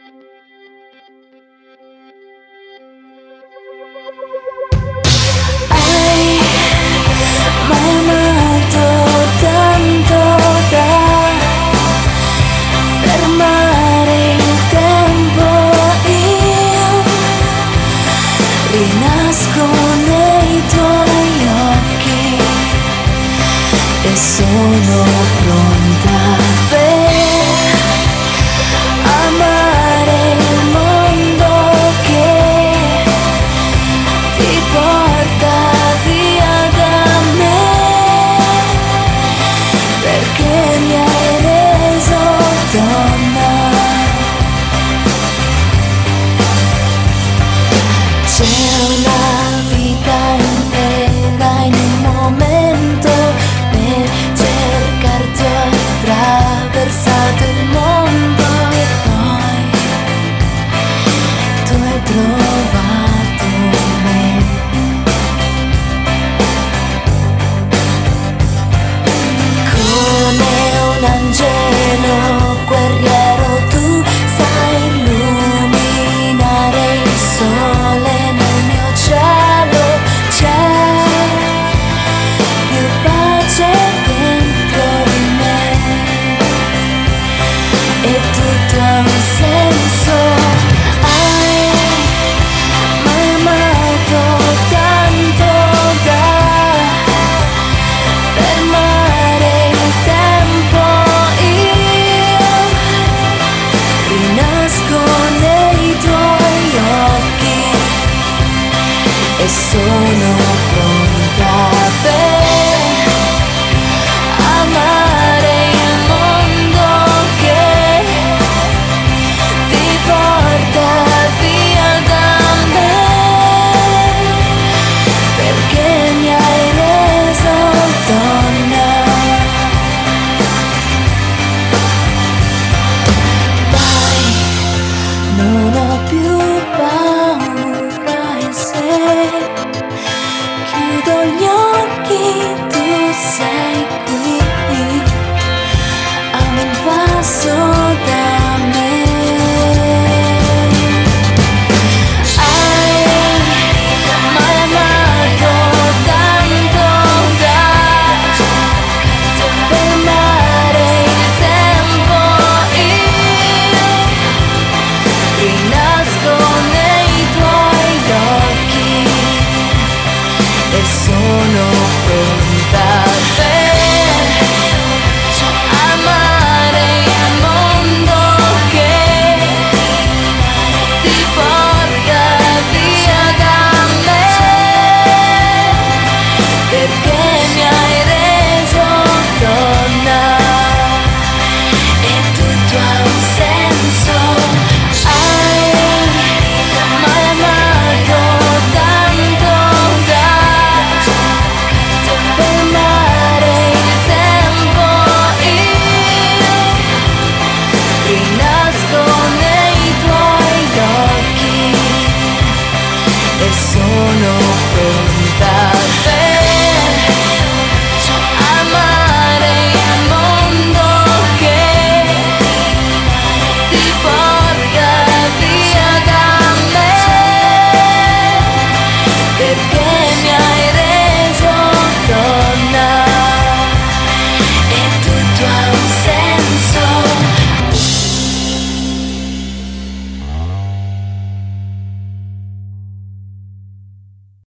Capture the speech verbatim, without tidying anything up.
Rinasco nei tuoi occhi e sono pronta per amare il mondo che ti porta via da me, perché mi hai reso donna. C'è una vita intera in un momento per cercarti, ho attraversato il mondo e poi tu hai trovato me. Come un angelo guerriero tu sai illuminare il sole. Senso, hai mai amato tanto da fermare il tempo? Io rinasco nei tuoi occhi e sono pronta per amare il mondo che ti porta via da me, perché mi hai reso donna. Vai, non ho più paura e se chiudo gli occhi tu sei qui a un passo da me. Sono pronta per amare il mondo che ti porta via da me, perché mi hai reso donna e tutto ha un senso. Hai mai amato tanto fermare il tempo? Io rinasco nei tuoi occhi e sono